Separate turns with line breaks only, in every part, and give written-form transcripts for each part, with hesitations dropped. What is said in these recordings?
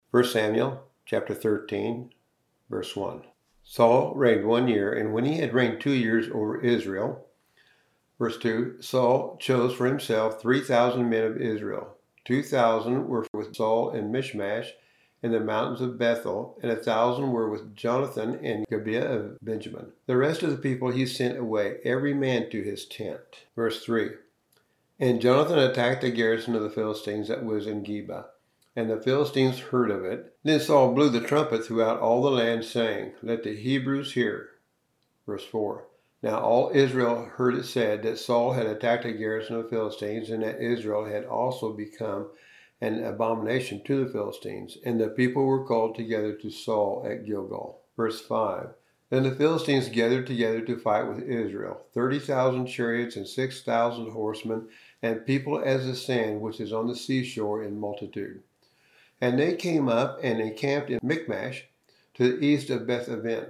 1 Samuel chapter 13, verse 1. Saul reigned 1 year, and when he had reigned 2 years over Israel, verse 2, Saul chose for himself 3,000 men of Israel. 2,000 were with Saul in Michmash in the mountains of Bethel, and 1,000 were with Jonathan in Gibeah of Benjamin. The rest of the people he sent away, every man to his tent. Verse 3. And Jonathan attacked the garrison of the Philistines that was in Geba. And the Philistines heard of it. Then Saul blew the trumpet throughout all the land, saying, Let the Hebrews hear. Verse 4. Now all Israel heard it said that Saul had attacked a garrison of the Philistines, and that Israel had also become an abomination to the Philistines. And the people were called together to Saul at Gilgal. Verse 5. Then the Philistines gathered together to fight with Israel, 30,000 chariots and 6,000 horsemen, and people as the sand which is on the seashore in multitude. And they came up and encamped in Michmash to the east of Beth-aven.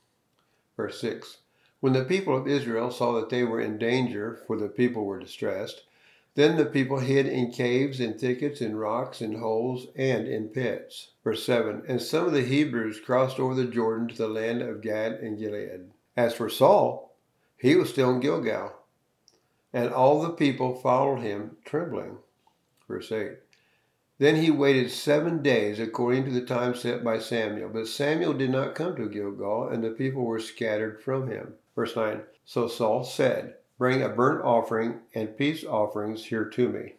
Verse 6. When the people of Israel saw that they were in danger, for the people were distressed, then the people hid in caves, in thickets, in rocks, in holes, and in pits. Verse 7. And some of the Hebrews crossed over the Jordan to the land of Gad and Gilead. As for Saul, he was still in Gilgal, and all the people followed him trembling. Verse 8. Then he waited 7 days according to the time set by Samuel. But Samuel did not come to Gilgal, and the people were scattered from him. Verse 9. So Saul said, Bring a burnt offering and peace offerings here to me.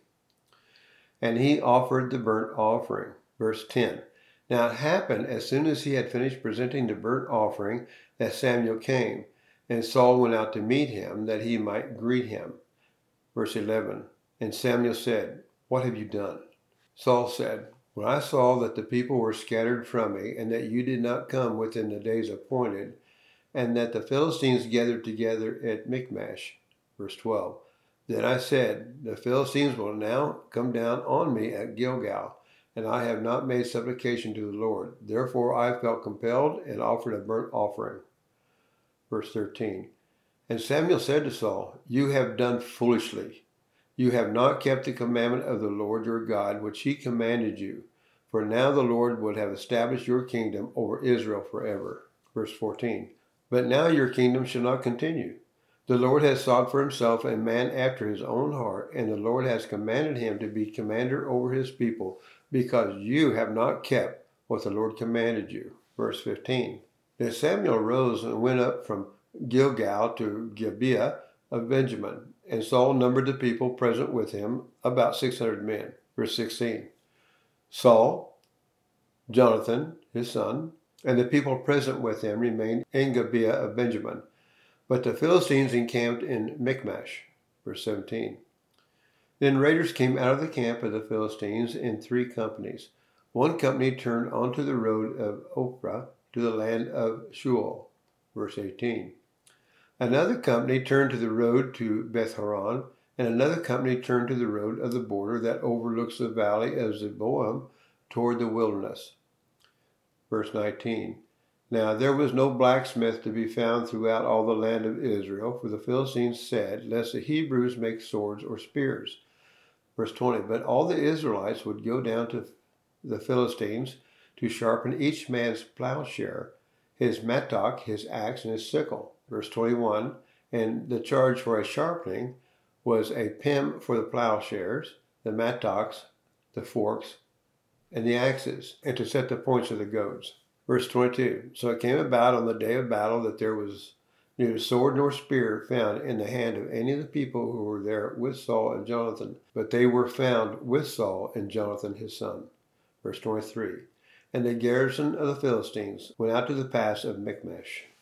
And he offered the burnt offering. Verse 10. Now it happened, as soon as he had finished presenting the burnt offering, that Samuel came. And Saul went out to meet him, that he might greet him. Verse 11. And Samuel said, What have you done? Saul said, When I saw that the people were scattered from me, and that you did not come within the days appointed, and that the Philistines gathered together at Michmash. Verse 12. Then I said, The Philistines will now come down on me at Gilgal, and I have not made supplication to the Lord. Therefore I felt compelled and offered a burnt offering. Verse 13. And Samuel said to Saul, You have done foolishly. You have not kept the commandment of the Lord your God, which he commanded you. For now the Lord would have established your kingdom over Israel forever. Verse 14. But now your kingdom shall not continue. The Lord has sought for himself a man after his own heart, and the Lord has commanded him to be commander over his people, because you have not kept what the Lord commanded you. Verse 15. Then Samuel rose and went up from Gilgal to Gibeah of Benjamin, and Saul numbered the people present with him, about 600 men. Verse 16. Saul, Jonathan, his son, and the people present with him remained in Gibeah of Benjamin, but the Philistines encamped in Michmash. Verse 17. Then raiders came out of the camp of the Philistines in 3 companies. One company turned onto the road of Ophrah to the land of Shual. Verse 18. Another company turned to the road to Beth-horon, and another company turned to the road of the border that overlooks the valley of Zeboim toward the wilderness. Verse 19. Now there was no blacksmith to be found throughout all the land of Israel, for the Philistines said, Lest the Hebrews make swords or spears. Verse 20. But all the Israelites would go down to the Philistines to sharpen each man's plowshare, his mattock, his axe, and his sickle. Verse 21, and the charge for a sharpening was a pim for the plowshares, the mattocks, the forks, and the axes, and to set the points of the goads. Verse 22, so it came about on the day of battle that there was neither sword nor spear found in the hand of any of the people who were there with Saul and Jonathan, but they were found with Saul and Jonathan his son. Verse 23, and the garrison of the Philistines went out to the pass of Michmash.